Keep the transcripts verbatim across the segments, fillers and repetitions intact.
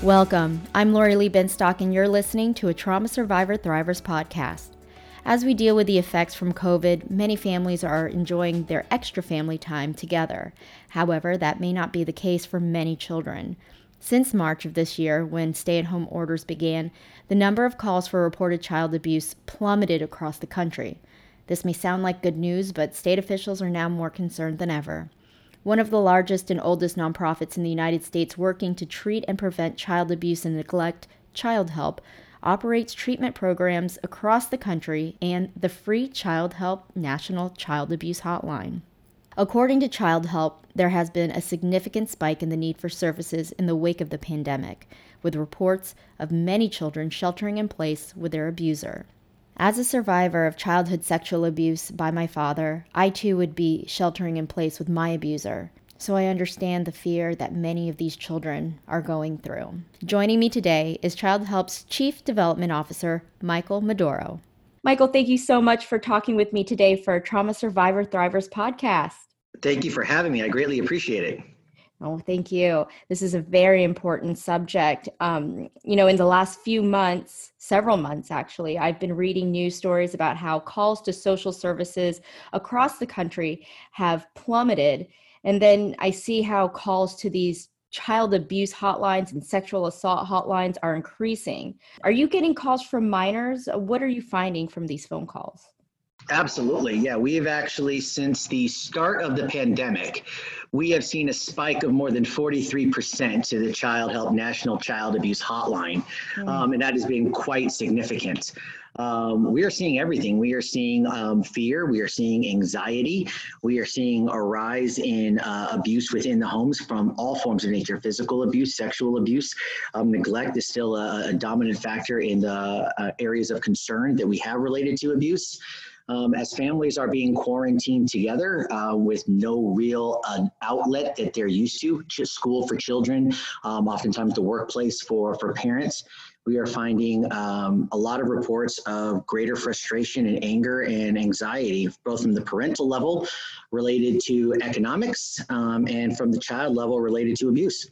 Welcome. I'm Lori Lee Benstock, and you're listening to a Trauma Survivor Thrivers podcast. As we deal with the effects from COVID, many families are enjoying their extra family time together. However, that may not be the case for many children. Since March of this year, when stay-at-home orders began, the number of calls for reported child abuse plummeted across the country. This may sound like good news, but state officials are now more concerned than ever. One of the largest and oldest nonprofits in the United States working to treat and prevent child abuse and neglect, Child Help, operates treatment programs across the country and the free Child Help National Child Abuse Hotline. According to Child Help, there has been a significant spike in the need for services in the wake of the pandemic, with reports of many children sheltering in place with their abuser. As a survivor of childhood sexual abuse by my father, I too would be sheltering in place with my abuser, so I understand the fear that many of these children are going through. Joining me today is Child Help's Chief Development Officer, Michael Medoro. Michael, thank you so much for talking with me today for Trauma Survivor Thrivers podcast. Thank you for having me. I greatly appreciate it. Oh, thank you. This is a very important subject. Um, you know, in the last few months, several months actually, I've been reading news stories about how calls to social services across the country have plummeted. And then I see how calls to these child abuse hotlines and sexual assault hotlines are increasing. Are you getting calls from minors? What are you finding from these phone calls? Absolutely. Yeah, we have actually, since the start of the pandemic, we have seen a spike of more than forty-three percent to the Child Help National Child Abuse Hotline. Mm. Um, and that has been quite significant. Um, we are seeing everything. We are seeing um, fear. We are seeing anxiety. We are seeing a rise in uh, abuse within the homes from all forms of nature: physical abuse, sexual abuse. Um, neglect is still a, a dominant factor in the uh, areas of concern that we have related to abuse. Um, as families are being quarantined together uh, with no real uh, outlet that they're used to, just school for children, um, oftentimes the workplace for, for parents, we are finding um, a lot of reports of greater frustration and anger and anxiety, both from the parental level related to economics um, and from the child level related to abuse.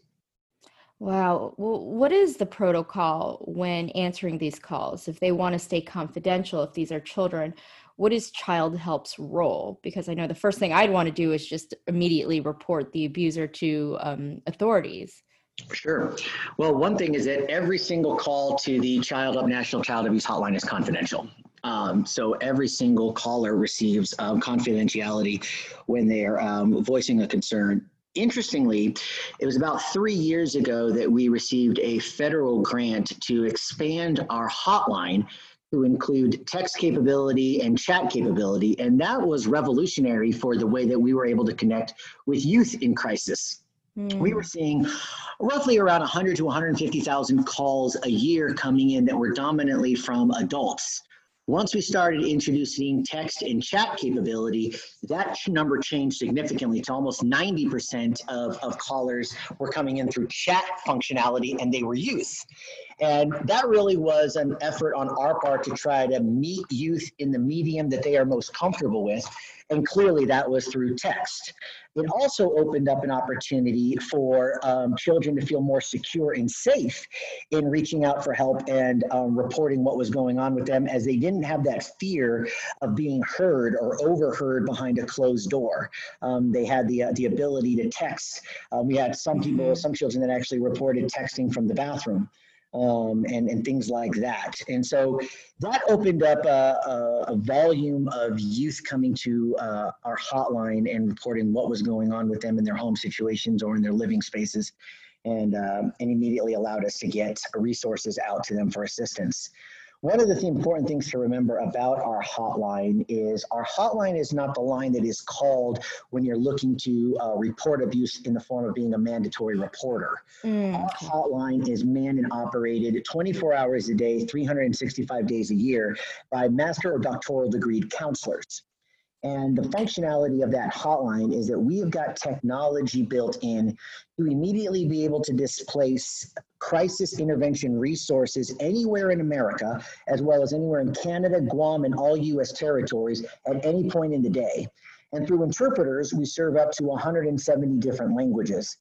Wow. Well, what is the protocol when answering these calls? If they want to stay confidential, if these are children, what is Child Help's role? Because I know the first thing I'd want to do is just immediately report the abuser to um, authorities. Sure. Well, one thing is that every single call to the Child Help National Child Abuse Hotline is confidential. Um, so every single caller receives um, confidentiality when they are um, voicing a concern. Interestingly, it was about three years ago that we received a federal grant to expand our hotline to include text capability and chat capability. And that was revolutionary for the way that we were able to connect with youth in crisis. Mm. We were seeing roughly around one hundred to one hundred fifty thousand calls a year coming in that were dominantly from adults. Once we started introducing text and chat capability, that number changed significantly to almost ninety percent of, of callers were coming in through chat functionality, and they were youth. And that really was an effort on our part to try to meet youth in the medium that they are most comfortable with. And clearly that was through text. It also opened up an opportunity for um, children to feel more secure and safe in reaching out for help and um, reporting what was going on with them, as they didn't have that fear of being heard or overheard behind a closed door. Um, they had the uh, the ability to text. Um, we had some people, some children that actually reported texting from the bathroom. Um, and, and things like that. And so that opened up a, a, a volume of youth coming to uh, our hotline and reporting what was going on with them in their home situations or in their living spaces, and, um, and immediately allowed us to get resources out to them for assistance. One of the th- important things to remember about our hotline is our hotline is not the line that is called when you're looking to uh, report abuse in the form of being a mandatory reporter. Mm. Our hotline is manned and operated twenty-four hours a day, three hundred sixty-five days a year by master or doctoral degreed counselors. And the functionality of that hotline is that we have got technology built in to immediately be able to displace crisis intervention resources anywhere in America, as well as anywhere in Canada, Guam, and all U S territories at any point in the day. And through interpreters, we serve up to one hundred seventy different languages.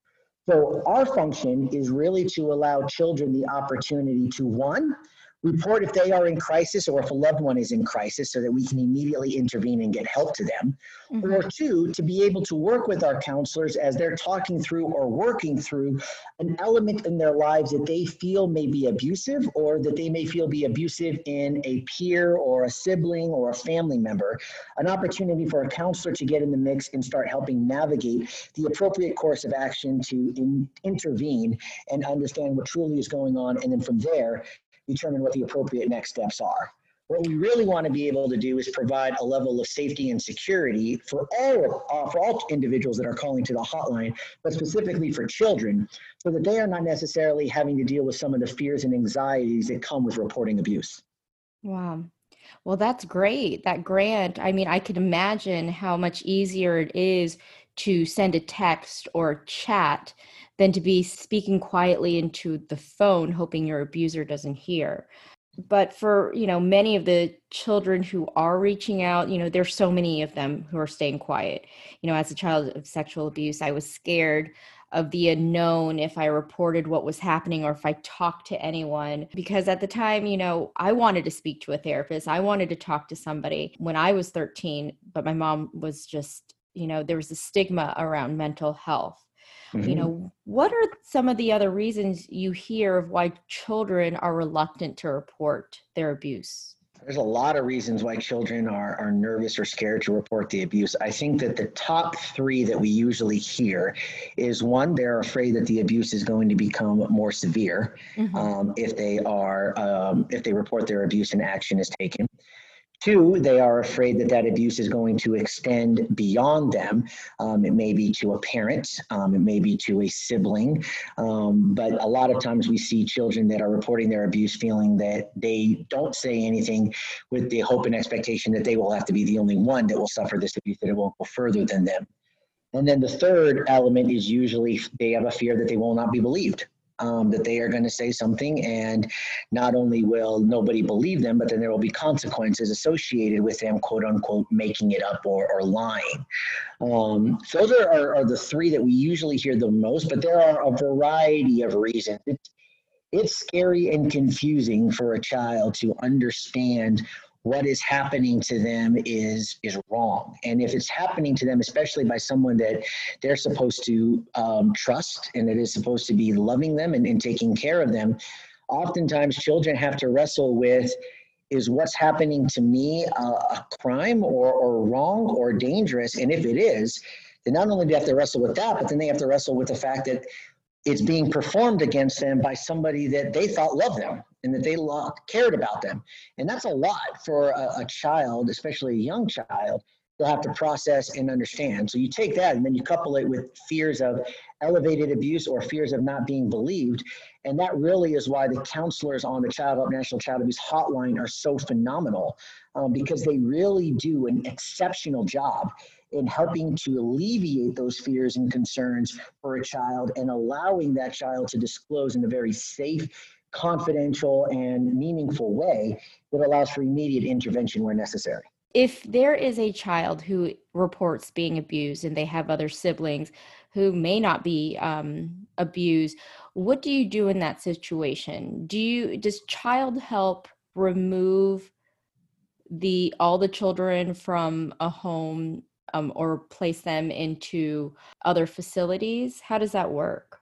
So our function is really to allow children the opportunity to, one, report if they are in crisis or if a loved one is in crisis so that we can immediately intervene and get help to them. Mm-hmm. Or two, to be able to work with our counselors as they're talking through or working through an element in their lives that they feel may be abusive, or that they may feel be abusive in a peer or a sibling or a family member. An opportunity for a counselor to get in the mix and start helping navigate the appropriate course of action to in, intervene and understand what truly is going on. And then from there, determine what the appropriate next steps are. What we really want to be able to do is provide a level of safety and security for all uh, for all individuals that are calling to the hotline, but specifically for children, so that they are not necessarily having to deal with some of the fears and anxieties that come with reporting abuse. Wow. Well, that's great. That grant, I mean, I could imagine how much easier it is to send a text or chat than to be speaking quietly into the phone, hoping your abuser doesn't hear. But for, you know, many of the children who are reaching out, you know, there's so many of them who are staying quiet. You know, as a child of sexual abuse, I was scared of the unknown if I reported what was happening or if I talked to anyone. Because at the time, you know, I wanted to speak to a therapist. I wanted to talk to somebody when I was thirteen, but my mom was just, you know, there was a stigma around mental health. Mm-hmm. You know, what are some of the other reasons you hear of why children are reluctant to report their abuse? There's a lot of reasons why children are, are nervous or scared to report the abuse. I think that the top three that we usually hear is, one, they're afraid that the abuse is going to become more severe mm-hmm. um, if they are um, if they report their abuse and action is taken. Two, they are afraid that that abuse is going to extend beyond them. Um, it may be to a parent, um, it may be to a sibling, um, but a lot of times we see children that are reporting their abuse feeling that they don't say anything with the hope and expectation that they will have to be the only one that will suffer this abuse, that it won't go further than them. And then the third element is usually they have a fear that they will not be believed. Um, that they are going to say something, and not only will nobody believe them, but then there will be consequences associated with them, quote unquote, making it up or, or lying. Um, so those are, are, are the three that we usually hear the most, but there are a variety of reasons. It's, it's scary and confusing for a child to understand what is happening to them is is wrong. And if it's happening to them, especially by someone that they're supposed to um, trust and that is supposed to be loving them and, and taking care of them, oftentimes children have to wrestle with, is what's happening to me uh, a crime or, or wrong or dangerous? And if it is, then not only do they have to wrestle with that, but then they have to wrestle with the fact that it's being performed against them by somebody that they thought loved them and that they loved, cared about them. And that's a lot for a, a child, especially a young child, to have to process and understand. So you take that and then you couple it with fears of elevated abuse or fears of not being believed. And that really is why the counselors on the Child Help National Child Abuse Hotline are so phenomenal, um, because they really do an exceptional job in helping to alleviate those fears and concerns for a child and allowing that child to disclose in a very safe, confidential, and meaningful way that allows for immediate intervention where necessary. If there is a child who reports being abused and they have other siblings who may not be um, abused, what do you do in that situation? Do you, does Child Help remove the all the children from a home Um, or place them into other facilities? How does that work?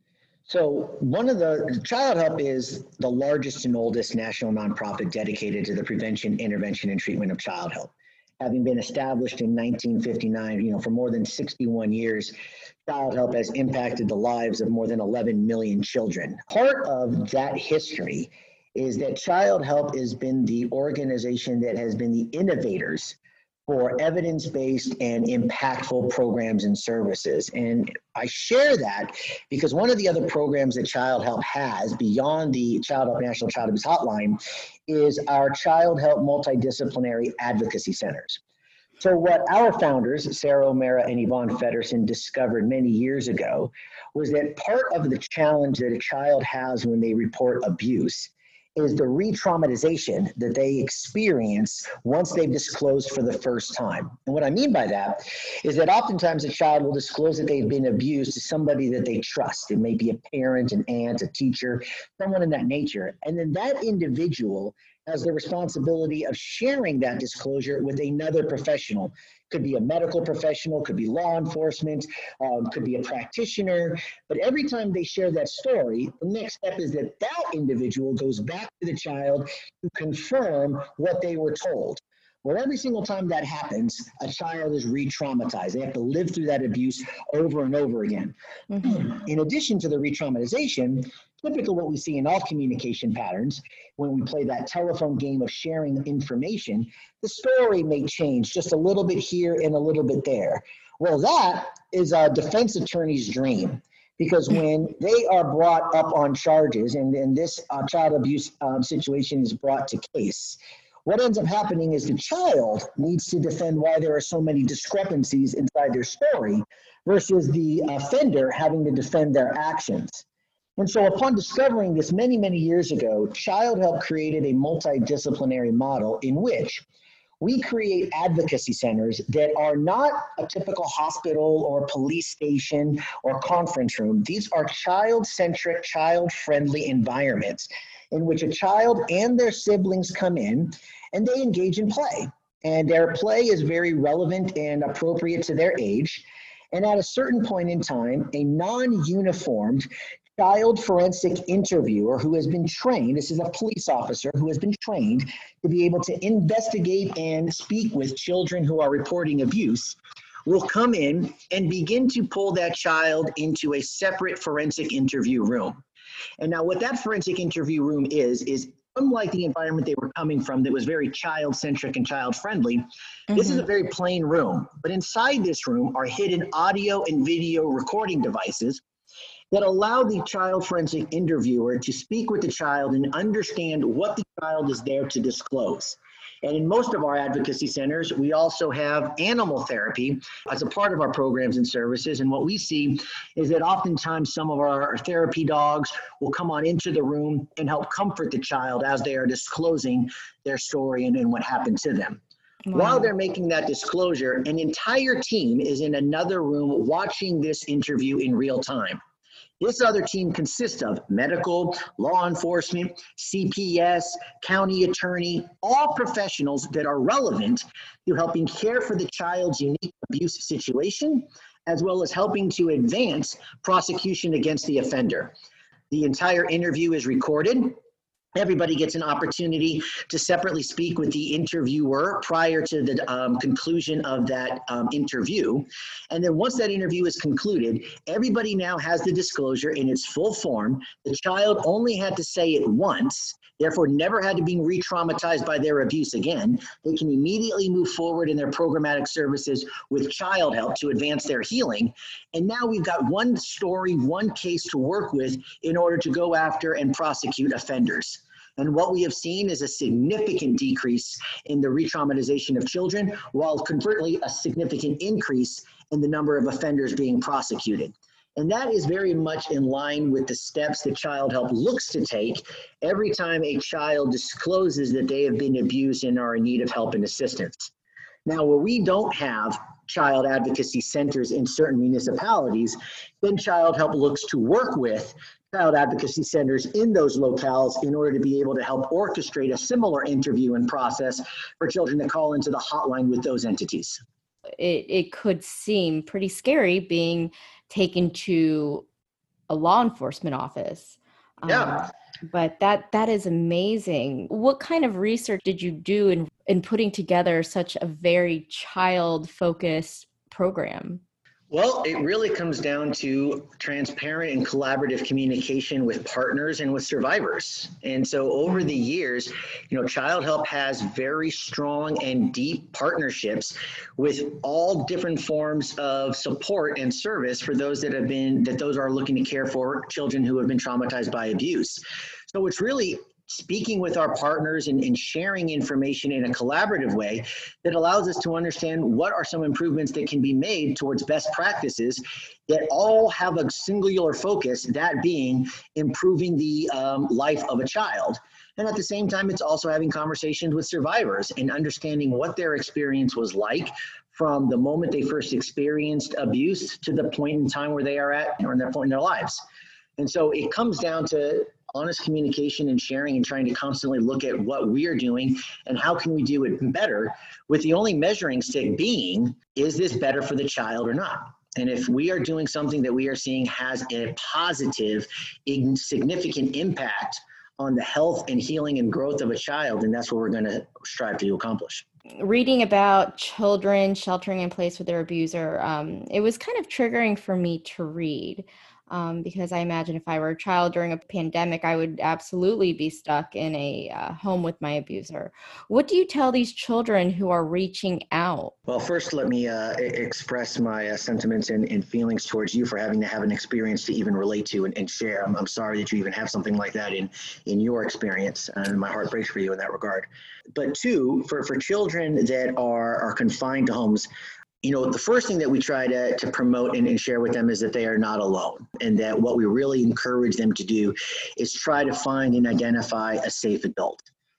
So one of the, Child Help is the largest and oldest national nonprofit dedicated to the prevention, intervention, and treatment of child help. Having been established in nineteen fifty-nine, you know, for more than sixty-one years, Child Help has impacted the lives of more than eleven million children. Part of that history is that Child Help has been the organization that has been the innovators for evidence-based and impactful programs and services. And I share that because one of the other programs that Child Help has beyond the Child Help National Child Abuse Hotline is our Child Help Multidisciplinary Advocacy Centers. So what our founders, Sarah O'Mara and Yvonne Feddersen, discovered many years ago was that part of the challenge that a child has when they report abuse is the re-traumatization that they experience once they've disclosed for the first time. And what I mean by that is that oftentimes a child will disclose that they've been abused to somebody that they trust. It may be a parent, an aunt, a teacher, someone in that nature. And then that individual has the responsibility of sharing that disclosure with another professional. Could be a medical professional, could be law enforcement, um, could be a practitioner. But every time they share that story, the next step is that that individual goes back to the child to confirm what they were told. Well, every single time that happens, a child is re-traumatized. They have to live through that abuse over and over again. Mm-hmm. In addition to the re-traumatization, typical what we see in all communication patterns, when we play that telephone game of sharing information, the story may change just a little bit here and a little bit there. Well, that is a defense attorney's dream, because when they are brought up on charges and, and this uh, child abuse um, situation is brought to case, what ends up happening is the child needs to defend why there are so many discrepancies inside their story versus the offender having to defend their actions. And so upon discovering this many, many years ago, Child Help created a multidisciplinary model in which we create advocacy centers that are not a typical hospital or police station or conference room. These are child-centric, child-friendly environments in which a child and their siblings come in and they engage in play. And their play is very relevant and appropriate to their age. And at a certain point in time, a non-uniformed child forensic interviewer who has been trained, this is a police officer who has been trained to be able to investigate and speak with children who are reporting abuse, will come in and begin to pull that child into a separate forensic interview room. And now what that forensic interview room is, is unlike the environment they were coming from that was very child-centric and child-friendly, mm-hmm. This is a very plain room. But inside this room are hidden audio and video recording devices that allow the child forensic interviewer to speak with the child and understand what the child is there to disclose. And in most of our advocacy centers, we also have animal therapy as a part of our programs and services. And what we see is that oftentimes some of our therapy dogs will come on into the room and help comfort the child as they are disclosing their story and, and what happened to them. Wow. While they're making that disclosure, an entire team is in another room watching this interview in real time. This other team consists of medical, law enforcement, C P S, county attorney, all professionals that are relevant to helping care for the child's unique abuse situation, as well as helping to advance prosecution against the offender. The entire interview is recorded. Everybody gets an opportunity to separately speak with the interviewer prior to the um, conclusion of that um, interview. And then once that interview is concluded, everybody now has the disclosure in its full form. The child only had to say it once, therefore never had to be re-traumatized by their abuse again. They can immediately move forward in their programmatic services with Child Help to advance their healing. And now we've got one story, one case to work with in order to go after and prosecute offenders. And what we have seen is a significant decrease in the re-traumatization of children, while conversely a significant increase in the number of offenders being prosecuted. And that is very much in line with the steps that Child Help looks to take every time a child discloses that they have been abused and are in need of help and assistance. Now, where we don't have child advocacy centers in certain municipalities, then Child Help looks to work with child advocacy centers in those locales in order to be able to help orchestrate a similar interview and process for children that call into the hotline with those entities. It, it could seem pretty scary being taken to a law enforcement office. Yeah. Um, but that that is amazing. What kind of research did you do in, in putting together such a very child-focused program? Well, it really comes down to transparent and collaborative communication with partners and with survivors. And so over the years, you know, Child Help has very strong and deep partnerships with all different forms of support and service for those that have been, that those are looking to care for children who have been traumatized by abuse. So it's really speaking with our partners and, and sharing information in a collaborative way that allows us to understand what are some improvements that can be made towards best practices that all have a singular focus, that being improving the um, life of a child. And at the same time, it's also having conversations with survivors and understanding what their experience was like from the moment they first experienced abuse to the point in time where they are at or in that point in their lives. And so it comes down to honest communication and sharing and trying to constantly look at what we're doing and how can we do it better, with the only measuring stick being, is this better for the child or not? And if we are doing something that we are seeing has a positive, significant impact on the health and healing and growth of a child, and that's what we're going to strive to accomplish. Reading about children sheltering in place with their abuser, um, it was kind of triggering for me to read. Um, because I imagine if I were a child during a pandemic, I would absolutely be stuck in a uh, home with my abuser. What do you tell these children who are reaching out? Well, first, let me uh, express my uh, sentiments and, and feelings towards you for having to have an experience to even relate to and, and share. I'm, I'm sorry that you even have something like that in, in your experience, and my heart breaks for you in that regard. But two, for, for children that are, are confined to homes, you know, the first thing that we try to, to promote and, and share with them is that they are not alone, and that what we really encourage them to do is try to find and identify a safe adult.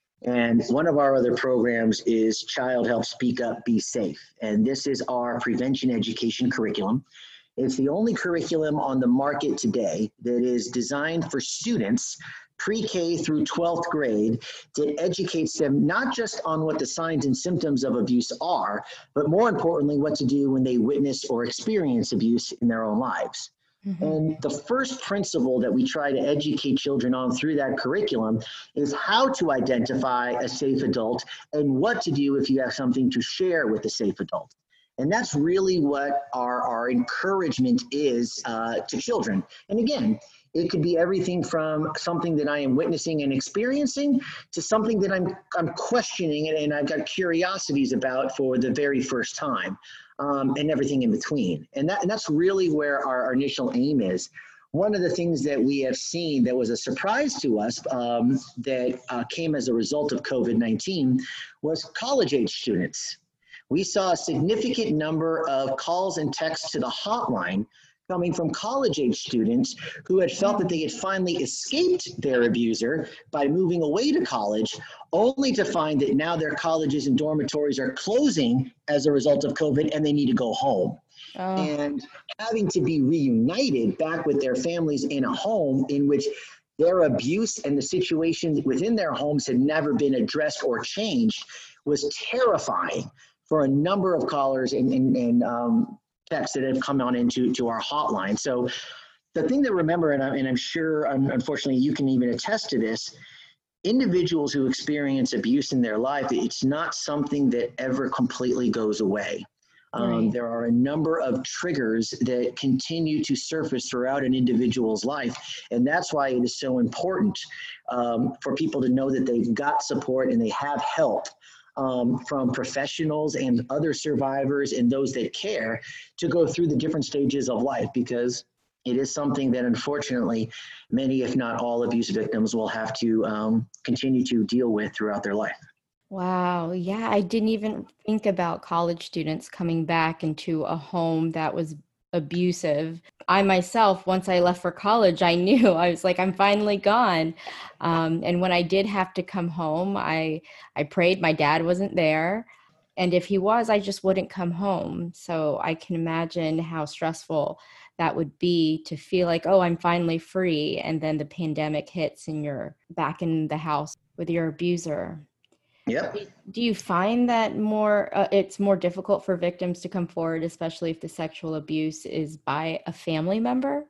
And one of our other programs is Child Help Speak Up, Be Safe. And this is our prevention education curriculum. It's the only curriculum on the market today that is designed for students pre-K through twelfth grade that educates them not just on what the signs and symptoms of abuse are, but more importantly, what to do when they witness or experience abuse in their own lives. Mm-hmm. And the first principle that we try to educate children on through that curriculum is how to identify a safe adult and what to do if you have something to share with a safe adult. And that's really what our, our encouragement is uh, to children. And again, it could be everything from something that I am witnessing and experiencing to something that I'm I'm questioning and, and I've got curiosities about for the very first time, um, and everything in between. And, that, and that's really where our, our initial aim is. One of the things that we have seen that was a surprise to us um, that uh, came as a result of COVID nineteen was college-age students. We saw a significant number of calls and texts to the hotline coming from college-age students who had felt that they had finally escaped their abuser by moving away to college, only to find that now their colleges and dormitories are closing as a result of COVID and they need to go home. Oh. And having to be reunited back with their families in a home in which their abuse and the situation within their homes had never been addressed or changed was terrifying for a number of callers and, and, and um, texts that have come on into to our hotline. So the thing to remember, and, I, and I'm sure, unfortunately, you can even attest to this, individuals who experience abuse in their life, it's not something that ever completely goes away. Um, right. There are a number of triggers that continue to surface throughout an individual's life. And that's why it is so important um, for people to know that they've got support and they have help um, from professionals and other survivors and those that care to go through the different stages of life, because it is something that unfortunately many, if not all, abuse victims will have to um, continue to deal with throughout their life. Wow. Yeah, I didn't even think about college students coming back into a home that was abusive. I myself, once I left for college, I knew, I was like, I'm finally gone. Um, and when I did have to come home, I, I prayed my dad wasn't there. And if he was, I just wouldn't come home. So I can imagine how stressful that would be to feel like, oh, I'm finally free. And then the pandemic hits and you're back in the house with your abuser. Yep. Do you find that more uh, it's more difficult for victims to come forward, especially if the sexual abuse is by a family member?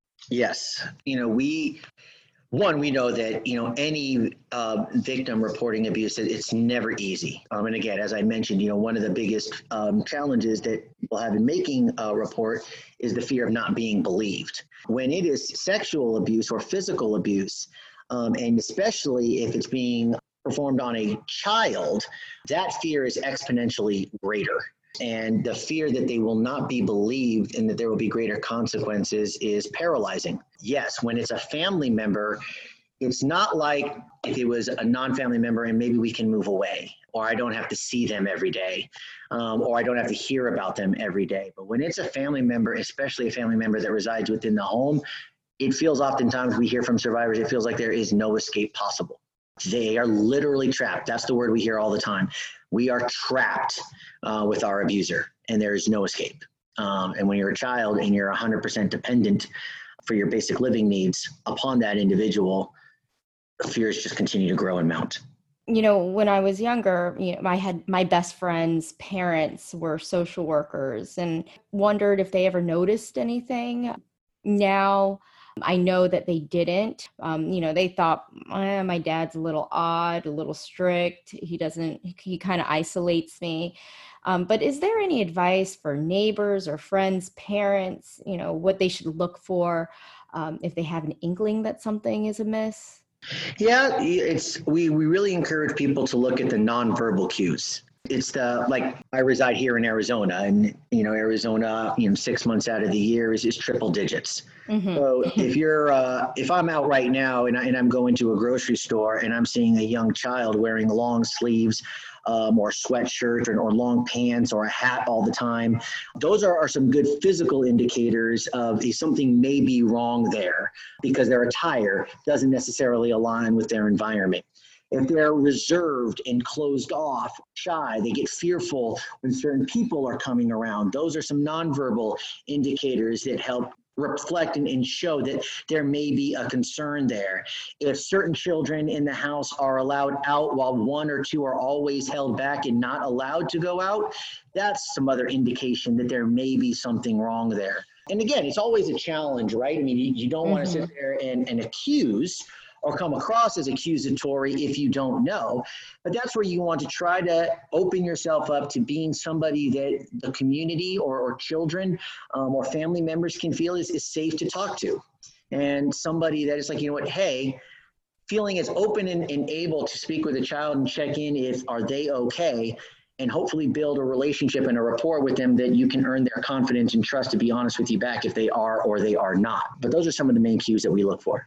Yes. You know, we, one, we know that, you know, any uh, victim reporting abuse, it's never easy. Um, and again, as I mentioned, you know, one of the biggest um, challenges that people have in making a report is the fear of not being believed. When it is sexual abuse or physical abuse, um, and especially if it's being performed on a child, that fear is exponentially greater. And the fear that they will not be believed and that there will be greater consequences is paralyzing. Yes, when it's a family member, It's not like if it was a non-family member and maybe we can move away, or I don't have to see them every day, um, or I don't have to hear about them every day. But when it's a family member, especially a family member that resides within the home, it feels oftentimes we hear from survivors, it feels like there is no escape possible. They are literally trapped. That's the word we hear all the time. We are trapped uh, with our abuser, and there is no escape. Um, and when you're a child and you're one hundred percent dependent for your basic living needs upon that individual, fears just continue to grow and mount. You know, when I was younger, you know, I had my best friend's parents were social workers and wondered if they ever noticed anything. Now, I know that they didn't. Um, you know, they thought, eh, my dad's a little odd, a little strict. He doesn't, he kind of isolates me. Um, but is there any advice for neighbors or friends, parents, you know, what they should look for um, if they have an inkling that something is amiss? Yeah, it's we, we really encourage people to look at the nonverbal cues. It's the, like, I reside here in Arizona, and, you know, Arizona, you know, six months out of the year is, is triple digits. Mm-hmm. So if you're, uh, if I'm out right now and, I, and I'm going to a grocery store and I'm seeing a young child wearing long sleeves, um, or sweatshirt or, or long pants or a hat all the time, those are, are some good physical indicators of if something may be wrong there, because their attire doesn't necessarily align with their environment. If they're reserved and closed off, shy, they get fearful when certain people are coming around. Those are some nonverbal indicators that help reflect and, and show that there may be a concern there. If certain children in the house are allowed out while one or two are always held back and not allowed to go out, that's some other indication that there may be something wrong there. And again, it's always a challenge, right? I mean, you, you don't mm-hmm. want to sit there and, and accuse or come across as accusatory if you don't know. But that's where you want to try to open yourself up to being somebody that the community or, or children um, or family members can feel is, is safe to talk to. And somebody that is like, you know what, hey, feeling as open and, and able to speak with a child and check in if, are they okay? And hopefully build a relationship and a rapport with them that you can earn their confidence and trust to be honest with you back if they are or they are not. But those are some of the main cues that we look for.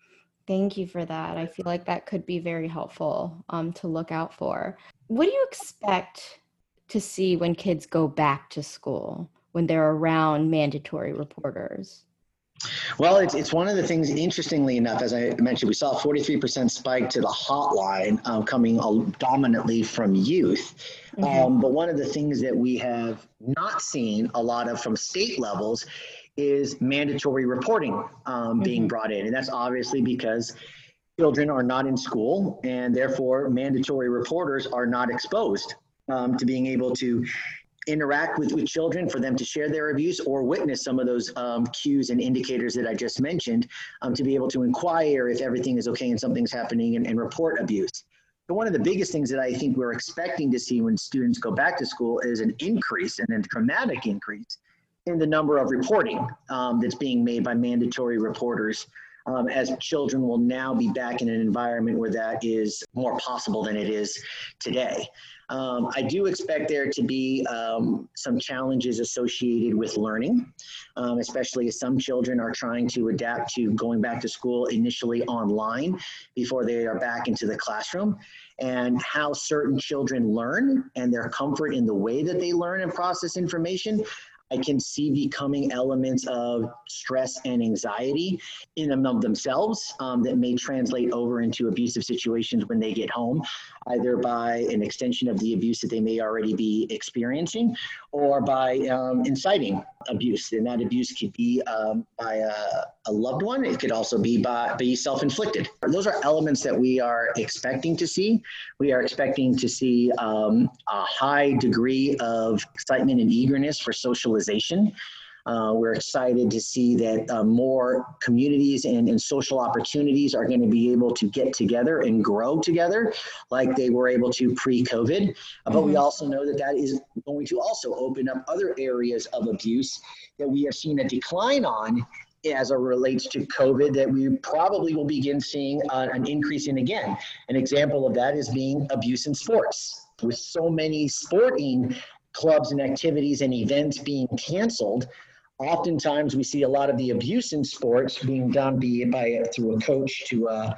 Thank you for that. I feel like that could be very helpful um, to look out for. What do you expect to see when kids go back to school, when they're around mandatory reporters? Well, it's it's one of the things, interestingly enough, as I mentioned, we saw a forty-three percent spike to the hotline um, coming dominantly from youth. Mm-hmm. Um, but one of the things that we have not seen a lot of from state levels is mandatory reporting um, being mm-hmm. brought in. And that's obviously because children are not in school, and therefore mandatory reporters are not exposed um, to being able to interact with, with children, for them to share their abuse or witness some of those um, cues and indicators that I just mentioned, um, to be able to inquire if everything is okay and something's happening and, and report abuse. But one of the biggest things that I think we're expecting to see when students go back to school is an increase, and a dramatic increase in the number of reporting um, that's being made by mandatory reporters, um, as children will now be back in an environment where that is more possible than it is today. Um, I do expect there to be um, some challenges associated with learning, um, especially as some children are trying to adapt to going back to school initially online before they are back into the classroom, and how certain children learn and their comfort in the way that they learn and process information, I can see becoming elements of stress and anxiety in them of themselves um, that may translate over into abusive situations when they get home, either by an extension of the abuse that they may already be experiencing, or by um, inciting abuse. And that abuse could be um, by a, a loved one. It could also be by be self-inflicted. Those are elements that we are expecting to see. We are expecting to see um, a high degree of excitement and eagerness for socialization. Uh, we're excited to see that uh, more communities and, and social opportunities are going to be able to get together and grow together like they were able to pre-COVID. Uh, but mm-hmm. we also know that that is going to also open up other areas of abuse that we have seen a decline on as it relates to COVID, that we probably will begin seeing uh, an increase in again. An example of that is being abuse in sports. With so many sporting clubs and activities and events being canceled, oftentimes we see a lot of the abuse in sports being done be by through a coach to a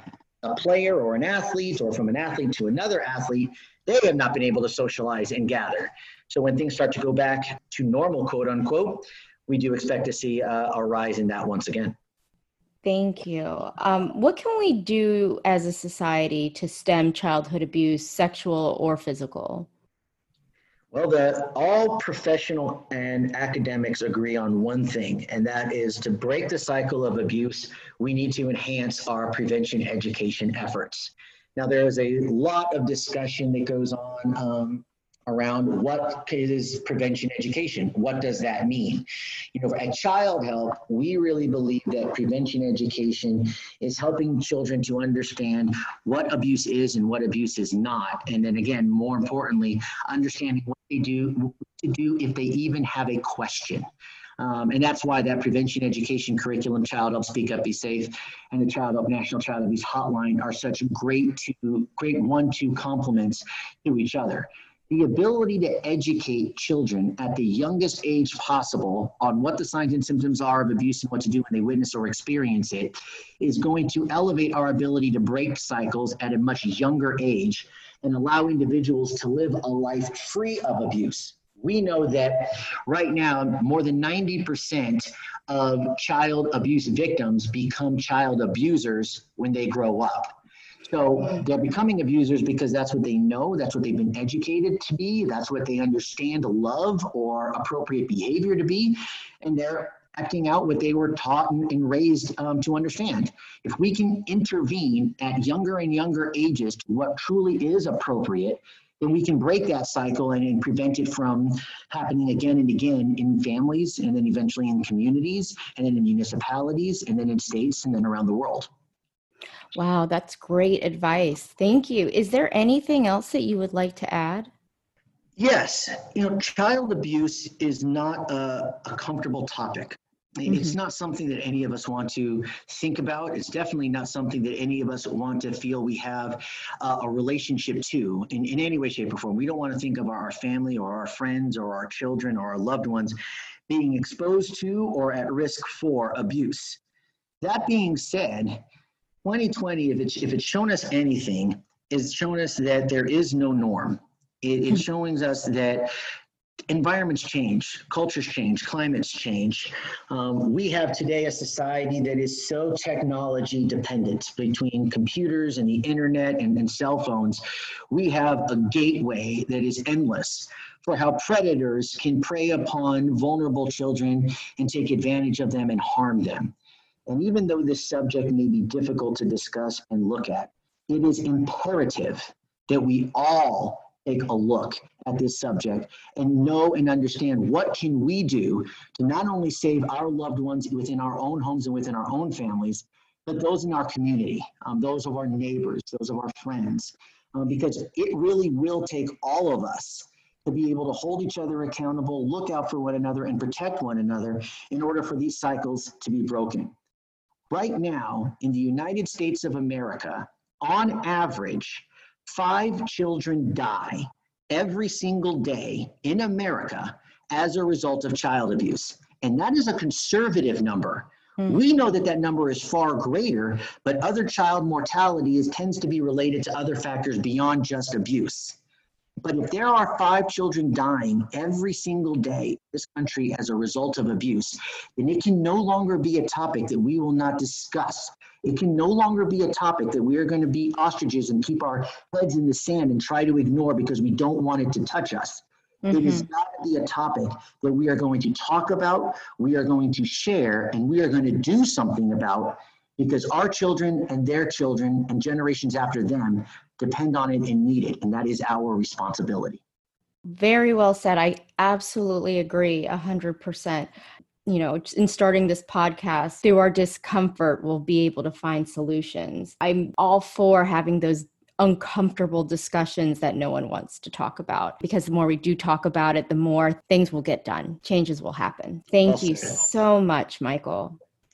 a player or an athlete, or from an athlete to another athlete, they have not been able to socialize and gather. So when things start to go back to normal, quote unquote, we do expect to see a, a rise in that once again. Thank you. Um, what can we do as a society to stem childhood abuse, sexual or physical? Well, the, all professional and academics agree on one thing, and that is to break the cycle of abuse, we need to enhance our prevention education efforts. Now, there is a lot of discussion that goes on um, around what is prevention education. What does that mean? You know, at Child Help, we really believe that prevention education is helping children to understand what abuse is and what abuse is not. And then again, more importantly, understanding what they do, what to do if they even have a question. Um, and that's why that prevention education curriculum, Child Help, Speak Up, Be Safe, and the Child Help National Child Abuse Hotline are such great two, great one-two complements to each other. The ability to educate children at the youngest age possible on what the signs and symptoms are of abuse and what to do when they witness or experience it is going to elevate our ability to break cycles at a much younger age and allow individuals to live a life free of abuse. We know that right now, more than ninety percent of child abuse victims become child abusers when they grow up. So they're becoming abusers because that's what they know, that's what they've been educated to be, that's what they understand love or appropriate behavior to be, and they're acting out what they were taught and, and raised um, to understand. If we can intervene at younger and younger ages to what truly is appropriate, then we can break that cycle and, and prevent it from happening again and again in families, and then eventually in communities, and then in municipalities, and then in states, and then around the world. Wow, that's great advice. Thank you. Is there anything else that you would like to add? Yes. You know, child abuse is not a, a comfortable topic. Mm-hmm. It's not something that any of us want to think about. It's definitely not something that any of us want to feel we have uh, a relationship to in, in any way, shape, or form. We don't want to think of our, our family or our friends or our children or our loved ones being exposed to or at risk for abuse. That being said, twenty twenty, if it's, if it's shown us anything, is shown us that there is no norm. It, it's showing us that environments change, cultures change, climates change. Um, we have today a society that is so technology dependent between computers and the internet and, and cell phones. We have a gateway that is endless for how predators can prey upon vulnerable children and take advantage of them and harm them. And even though this subject may be difficult to discuss and look at, it is imperative that we all take a look at this subject and know and understand what can we do to not only save our loved ones within our own homes and within our own families, but those in our community, um, those of our neighbors, those of our friends, um, because it really will take all of us to be able to hold each other accountable, look out for one another, and protect one another in order for these cycles to be broken. Right now, in the United States of America, on average, five children die every single day in America as a result of child abuse. And that is a conservative number. Mm. We know that that number is far greater, but other child mortality is, tends to be related to other factors beyond just abuse. But if there are five children dying every single day in this country as a result of abuse, then it can no longer be a topic that we will not discuss. It can no longer be a topic that we are going to be ostriches and keep our heads in the sand and try to ignore because we don't want it to touch us. Mm-hmm. It is got to be a topic that we are going to talk about, we are going to share, and we are going to do something about, because our children and their children and generations after them depend on it and need it, and that is our responsibility. Very well said. I absolutely agree one hundred percent. You know, in starting this podcast, through our discomfort, we'll be able to find solutions. I'm all for having those uncomfortable discussions that no one wants to talk about, because the more we do talk about it, the more things will get done. Changes will happen. Thank you so much, Michael.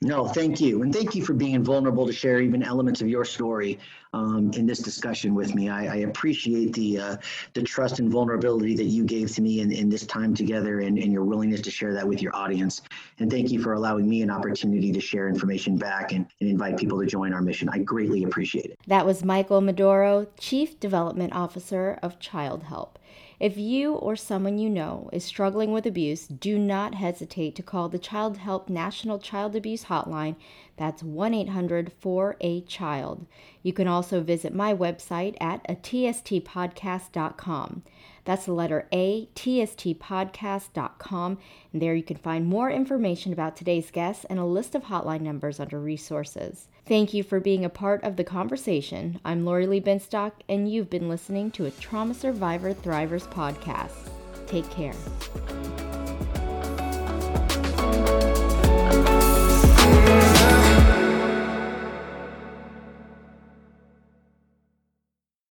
No, thank you. And thank you for being vulnerable to share even elements of your story um, in this discussion with me. I, I appreciate the uh, the trust and vulnerability that you gave to me in, in this time together, and, and your willingness to share that with your audience. And thank you for allowing me an opportunity to share information back and, and invite people to join our mission. I greatly appreciate it. That was Michael Maduro, Chief Development Officer of Child Help. If you or someone you know is struggling with abuse, do not hesitate to call the Child Help National Child Abuse Hotline. That's one eight hundred four A child. You can also visit my website at a t s t podcast dot com. That's the letter A, t s t podcast dot com. And there you can find more information about today's guests and a list of hotline numbers under resources. Thank you for being a part of the conversation. I'm Lori Lee Benstock, and you've been listening to a Trauma Survivor Thrivers podcast. Take care.